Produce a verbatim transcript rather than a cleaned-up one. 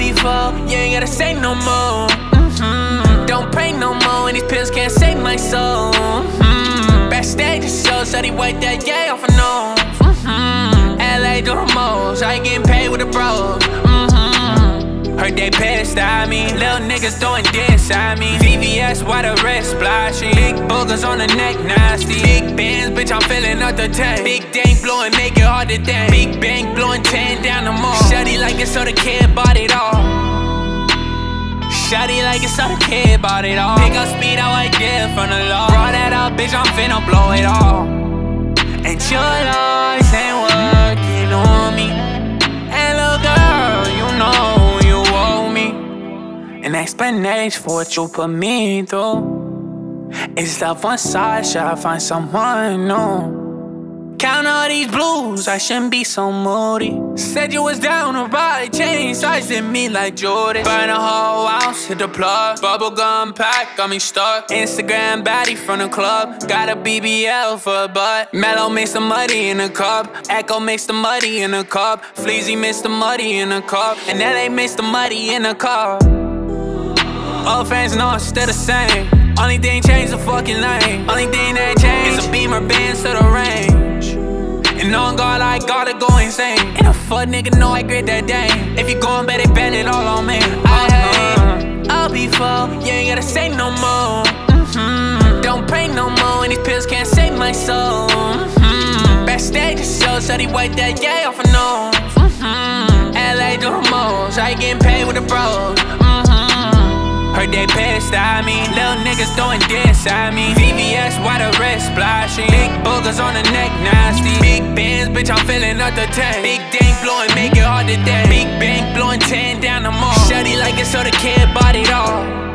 be full, you ain't gotta say no more. Mm-hmm. Don't pray no more, and these pills can't save my soul. Mm-hmm. Backstage the show, so they wipe that yay off a nose. Mm-hmm. L A do the most, I ain't getting paid with the bros. Mm-hmm. Heard they pissed at me, little niggas throwing diss at me. V V S, why the wrist splashy? Big boogers on the neck, nasty. Big bands, bitch, I'm filling up the tank. Big dank blowing, make it hard to think. Big bang blowing ten down the mall. Shutty like it, so the kid bought it all. Shawty like it's so the kid bought it all. Pick up speed, how I get from the law. Brought that up, bitch, I'm finna blow it all. And your lies ain't working on me. And little girl, you know you owe me an explanation for what you put me through. Is love one side, should I find someone new? Count all these blues, I shouldn't be so moody. Said you was down to ride, chain sizing me like Jordan. Burn a whole house, hit the plug. Bubblegum pack, got me stuck. Instagram baddie from the club. Got a B B L for a butt. Mellow mix the muddy in a cup. Echo mix the muddy in a cup. Fleazy mix the muddy in a cup. And L A mix the muddy in a cup. All fans know it's still the same. Only thing changed the fucking lane. Only thing that changed is a Beamer bands to the range. And on God, I gotta go insane. And a fuck nigga know I grit that dang. If you goin' bet it, bet it all on me. I hate, I'll be full, you ain't gotta say no more. Mm-hmm. Don't pray no more, and these pills can't save my soul. Mm-hmm. Backstage the show, so they wipe that yay off a nose. Mm-hmm. L A do the most, I ain't getting paid with the bros. Heard they pissed at me, little niggas throwing diss at me. V V S, why the wrist splashy? Big boogers on the neck, nasty. Big bands, bitch, I'm filling up the tank. Big dank blowing, make it hard to think. Big bang blowing ten down the mall. Shutty like it, so the kid bought it all.